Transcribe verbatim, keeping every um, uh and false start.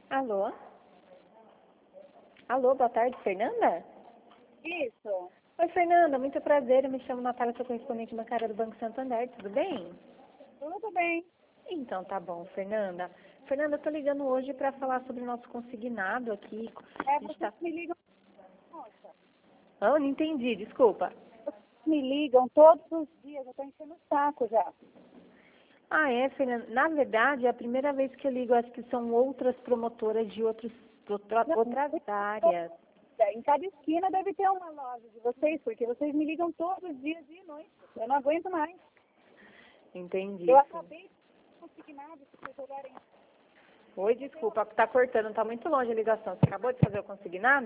Alô? Alô, boa tarde, Fernanda? Isso. Oi, Fernanda, muito prazer. Eu me chamo Natália, sou correspondente bancária do Banco Santander, tudo bem? Tudo bem. Então tá bom, Fernanda. Fernanda, eu tô ligando hoje para falar sobre o nosso consignado aqui. É, A gente vocês tá... me ligam. Nossa, Ah, não entendi, desculpa. vocês me ligam todos os dias, eu tô enchendo o saco já. Ah, é, Fernanda. Na verdade, é a primeira vez que eu ligo, acho que são outras promotoras de outros, outra, Não, outras áreas. em cada esquina deve ter uma loja de vocês, porque vocês me ligam todos os dias e noite. Eu não aguento mais. Entendi. Eu Sim. acabei de consignado se vocês olharem. Oi, desculpa, tá cortando, tá muito longe a ligação. Você acabou de fazer o consignado?